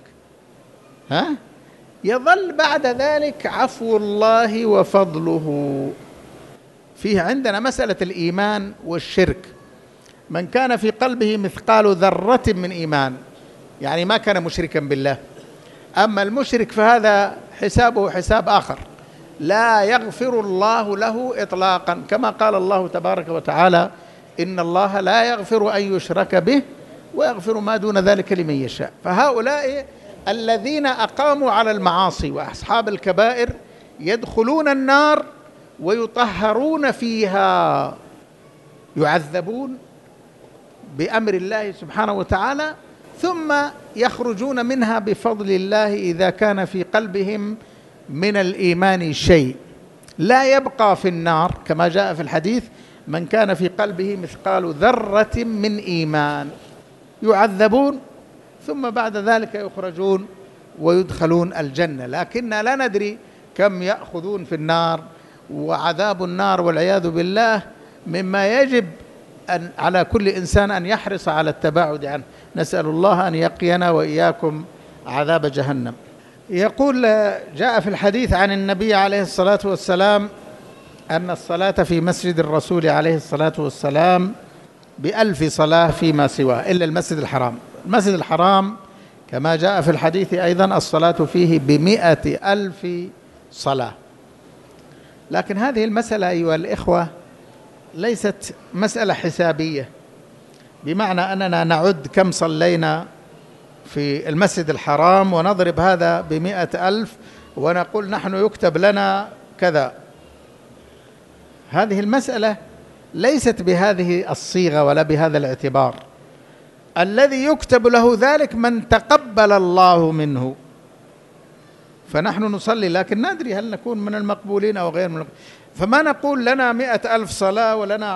يظل بعد ذلك عفو الله وفضله. فيه عندنا مسألة الإيمان والشرك. من كان في قلبه مثقال ذرة من إيمان، يعني ما كان مشركا بالله. أما المشرك فهذا حسابه حساب آخر، لا يغفر الله له إطلاقا، كما قال الله تبارك وتعالى: إن الله لا يغفر أن يشرك به ويغفر ما دون ذلك لمن يشاء. فهؤلاء الذين أقاموا على المعاصي وأصحاب الكبائر يدخلون النار ويطهرون فيها، يعذبون بأمر الله سبحانه وتعالى، ثم يخرجون منها بفضل الله إذا كان في قلبهم من الإيمان شيء. لا يبقى في النار كما جاء في الحديث من كان في قلبه مثقال ذرة من إيمان. يعذبون ثم بعد ذلك يخرجون ويدخلون الجنة، لكننا لا ندري كم يأخذون في النار. وعذاب النار والعياذ بالله مما يجب على كل إنسان أن يحرص على التباعد عنه. نسأل الله أن يقينا وإياكم عذاب جهنم. يقول جاء في الحديث عن النبي عليه الصلاة والسلام أن الصلاة في مسجد الرسول عليه الصلاة والسلام ب1000 صلاة فيما سواه إلا المسجد الحرام. المسجد الحرام كما جاء في الحديث أيضا الصلاة فيه ب100,000 صلاة. لكن هذه المسألة أيها الإخوة ليست مسألة حسابية، بمعنى أننا نعد كم صلينا في المسجد الحرام ونضرب هذا ب100,000 ونقول نحن يكتب لنا كذا. هذه المسألة ليست بهذه الصيغة ولا بهذا الاعتبار. الذي يكتب له ذلك من تقبل الله منه، فنحن نصلي لكن ندري هل نكون من المقبولين أو غير من المقبولين. فما نقول لنا 100,000 صلاة ولنا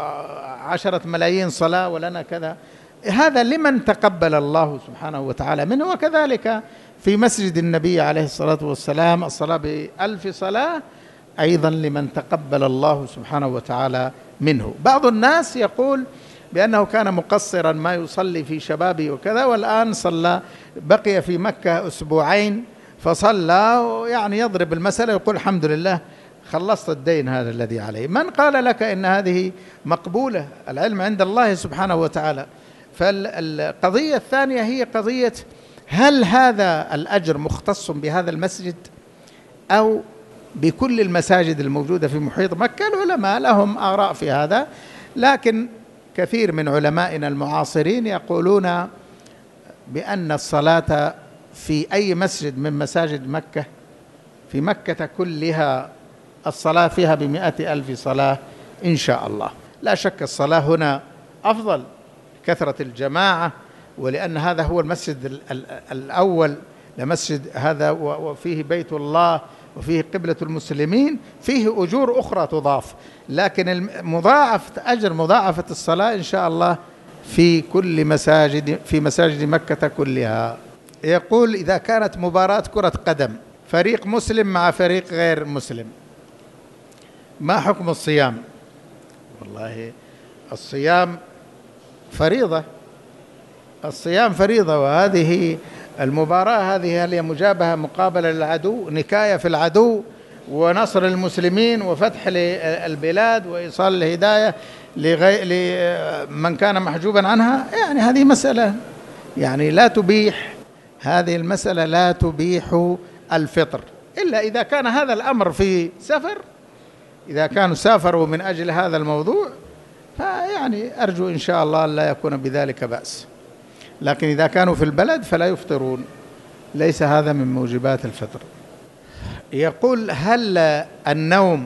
10 ملايين صلاة ولنا كذا، هذا لمن تقبل الله سبحانه وتعالى منه. وكذلك في مسجد النبي عليه الصلاة والسلام الصلاة ب1000 صلاة أيضا لمن تقبل الله سبحانه وتعالى منه. بعض الناس يقول بأنه كان مقصرا ما يصلي في شبابه وكذا، والآن صلى بقي في مكة 2 أسبوع فصلى، يعني يضرب المسألة يقول الحمد لله خلصت الدين هذا الذي عليه. من قال لك إن هذه مقبولة؟ العلم عند الله سبحانه وتعالى. فالقضية الثانية هي قضية هل هذا الأجر مختص بهذا المسجد أو بكل المساجد الموجودة في محيط مكة؟ العلماء لهم آراء في هذا، لكن كثير من علمائنا المعاصرين يقولون بأن الصلاة في أي مسجد من مساجد مكة في مكة كلها الصلاة فيها ب100,000 صلاة إن شاء الله. لا شك الصلاة هنا أفضل، كثرة الجماعة، ولأن هذا هو المسجد الأول لمسجد هذا وفيه بيت الله وفيه قبلة المسلمين، فيه أجور أخرى تضاف، لكن أجر مضاعفة الصلاة إن شاء الله في كل مساجد مكة كلها. يقول إذا كانت مباراة كرة قدم فريق مسلم مع فريق غير مسلم ما حكم الصيام؟ والله الصيام فريضة، الصيام فريضة، وهذه المباراة هذه هي مجابهة مقابلة للعدو، نكاية في العدو ونصر المسلمين وفتح البلاد وإيصال الهداية لمن كان محجوبا عنها. يعني هذه مسألة يعني لا تبيح، هذه المسألة لا تبيح الفطر إلا إذا كان هذا الأمر في سفر. إذا كانوا سافروا من أجل هذا الموضوع فيعني أرجو إن شاء الله أن لا يكون بذلك بأس، لكن إذا كانوا في البلد فلا يفطرون، ليس هذا من موجبات الفطر. يقول هل النوم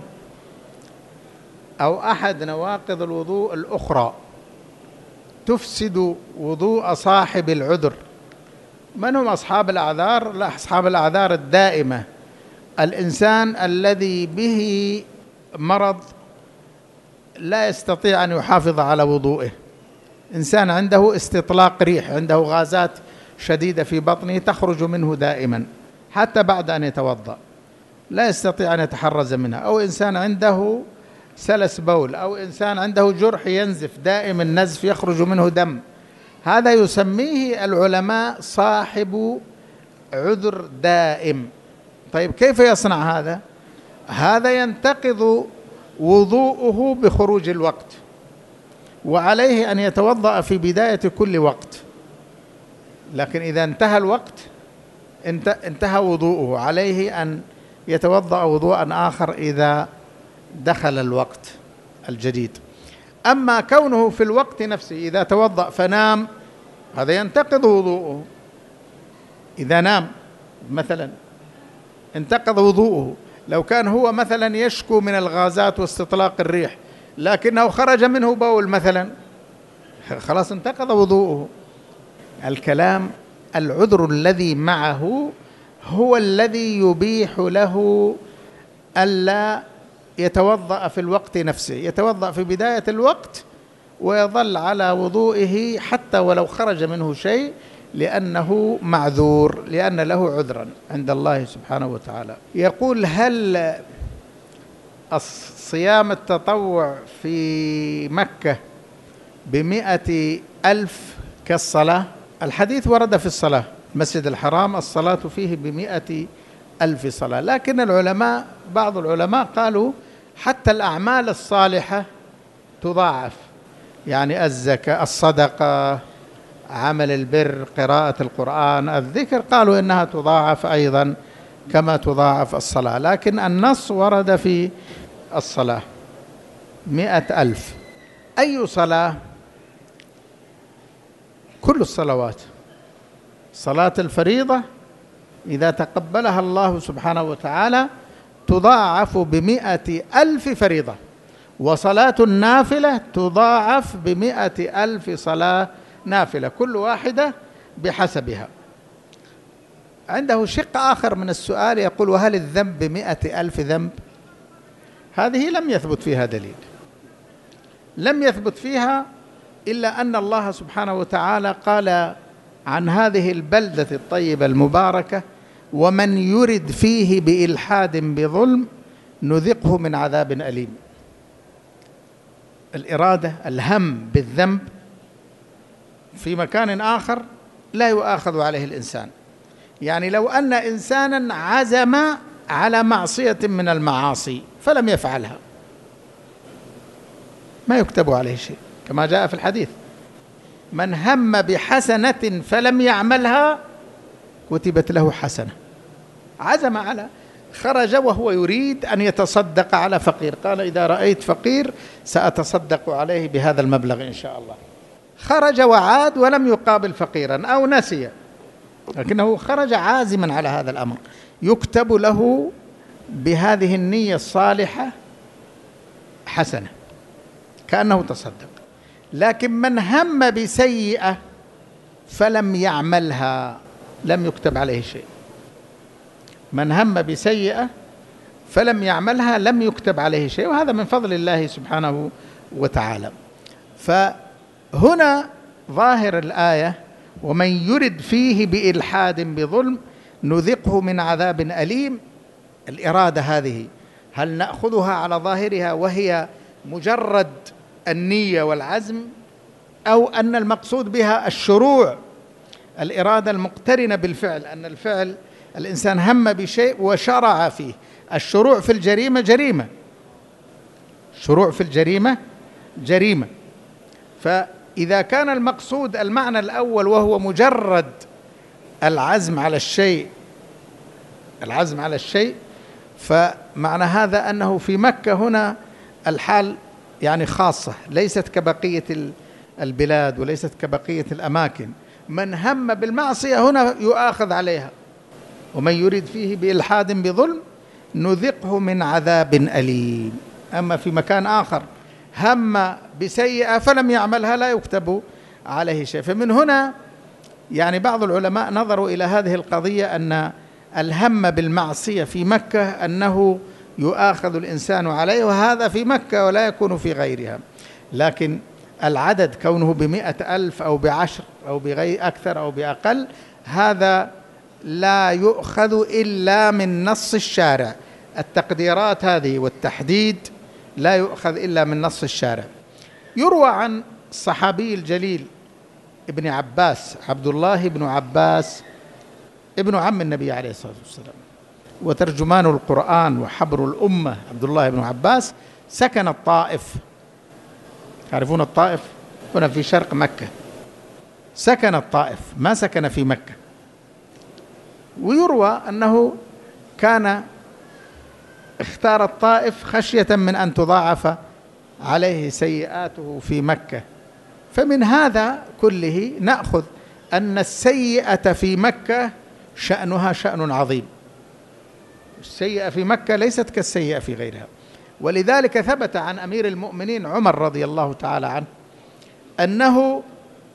أو أحد نواقض الوضوء الأخرى تفسد وضوء صاحب العذر؟ من هم أصحاب الأعذار؟ لا، أصحاب الأعذار الدائمة، الإنسان الذي به مرض لا يستطيع أن يحافظ على وضوئه، إنسان عنده استطلاق ريح، عنده غازات شديدة في بطنه تخرج منه دائما حتى بعد أن يتوضأ، لا يستطيع أن يتحرز منها، أو إنسان عنده سلس بول، أو إنسان عنده جرح ينزف دائم النزف يخرج منه دم، هذا يسميه العلماء صاحب عذر دائم. طيب كيف يصنع هذا؟ هذا ينتقض وضوءه بخروج الوقت، وعليه أن يتوضأ في بداية كل وقت، لكن إذا انتهى الوقت انتهى وضوءه، عليه أن يتوضأ وضوءا آخر إذا دخل الوقت الجديد. أما كونه في الوقت نفسه إذا توضأ فنام هذا ينتقض وضوءه. إذا نام مثلا انتقض وضوءه. لو كان هو مثلا يشكو من الغازات واستطلاق الريح لكنه خرج منه بول مثلا خلاص انتقض وضوءه. الكلام العذر الذي معه هو الذي يبيح له ألا يتوضأ في الوقت نفسه، يتوضأ في بداية الوقت ويظل على وضوئه حتى ولو خرج منه شيء لأنه معذور، لأن له عذرا عند الله سبحانه وتعالى. يقول: هل صيام التطوع في مكة ب100,000 كالصلاة؟ الحديث ورد في الصلاة، المسجد الحرام الصلاة فيه ب100,000 صلاة، لكن العلماء بعض العلماء قالوا حتى الأعمال الصالحة تضاعف، يعني الزكاة، الصدقة، عمل البر، قراءة القرآن، الذكر، قالوا إنها تضاعف أيضا كما تضاعف الصلاة، لكن النص ورد في الصلاة 100,000. أي صلاة؟ كل الصلوات. صلاة الفريضة إذا تقبلها الله سبحانه وتعالى تضاعف ب100,000 فريضة، وصلاة النافلة تضاعف ب100,000 صلاة نافلة، كل واحدة بحسبها. عنده شق آخر من السؤال يقول: وهل الذنب ب100,000 ذنب؟ هذه لم يثبت فيها دليل، لم يثبت فيها إلا أن الله سبحانه وتعالى قال عن هذه البلدة الطيبة المباركة: ومن يرد فيه بإلحاد بظلم نذقه من عذاب أليم. الإرادة، الهم بالذنب في مكان آخر لا يؤاخذ عليه الإنسان. يعني لو أن إنسانا عزم على معصية من المعاصي فلم يفعلها ما يكتب عليه شيء، كما جاء في الحديث: من هم بحسنة فلم يعملها كتبت له حسنة. عزم على، خرج وهو يريد أن يتصدق على فقير، قال: إذا رأيت فقير سأتصدق عليه بهذا المبلغ إن شاء الله. خرج وعاد ولم يقابل فقيرا أو نسي، لكنه خرج عازما على هذا الأمر، يكتب له بهذه النية الصالحة حسنة كأنه تصدق. لكن من هم بسيئة فلم يعملها لم يكتب عليه شيء. من هم بسيئة فلم يعملها لم يكتب عليه شيء، وهذا من فضل الله سبحانه وتعالى. فهنا ظاهر الآية: ومن يرد فيه بإلحاد بظلم نذقه من عذاب أليم. الإرادة هذه هل نأخذها على ظاهرها وهي مجرد النية والعزم، أو أن المقصود بها الشروع، الإرادة المقترنة بالفعل، أن الفعل الإنسان هم بشيء وشرع فيه؟ الشروع في الجريمة جريمة، الشروع في الجريمة جريمة. فإذا كان المقصود المعنى الأول وهو مجرد العزم على الشيء، العزم على الشيء، فمعنى هذا أنه في مكة هنا الحال يعني خاصة، ليست كبقية البلاد وليست كبقية الأماكن. من هم بالمعصية هنا يؤاخذ عليها. ومن يريد فيه بإلحاد بظلم نذقه من عذاب أليم. أما في مكان آخر هم بسيئة فلم يعملها لا يكتب عليه شيء. فمن هنا يعني بعض العلماء نظروا إلى هذه القضية أن الهم بالمعصية في مكة أنه يؤاخذ الإنسان عليه، وهذا في مكة ولا يكون في غيرها. لكن العدد كونه ب100,000 أو ب10 أو بغير أكثر أو بأقل، هذا لا يؤخذ إلا من نص الشارع. التقديرات هذه والتحديد لا يؤخذ إلا من نص الشارع. يروى عن الصحابي الجليل ابن عباس، عبد الله بن عباس ابن عم النبي عليه الصلاة والسلام وترجمان القرآن وحبر الأمة، عبد الله بن عباس سكن الطائف. تعرفون الطائف هنا في شرق مكة، سكن الطائف ما سكن في مكة. ويروى أنه كان اختار الطائف خشية من أن تضاعف عليه سيئاته في مكة. فمن هذا كله نأخذ أن السيئة في مكة شأنها شأن عظيم. السيئة في مكة ليست كالسيئة في غيرها. ولذلك ثبت عن أمير المؤمنين عمر رضي الله تعالى عنه أنه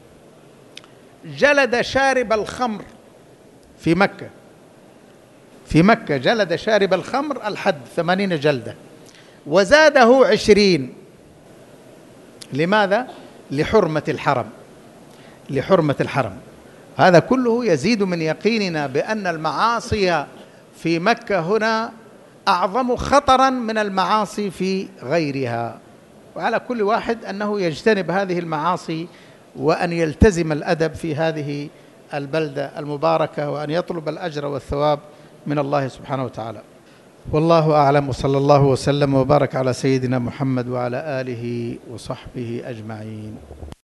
جلد شارب الخمر في مكة. في مكة جلد شارب الخمر الحد 80 جلدة، وزاده 20. لماذا؟ لحرمة الحرم. لحرمة الحرم. هذا كله يزيد من يقيننا بأن المعاصي في مكة هنا أعظم خطرا من المعاصي في غيرها. وعلى كل واحد أنه يجتنب هذه المعاصي، وأن يلتزم الأدب في هذه البلدة المباركة، وأن يطلب الأجر والثواب من الله سبحانه وتعالى. والله أعلم، وصلى الله وسلم وبارك على سيدنا محمد وعلى آله وصحبه أجمعين.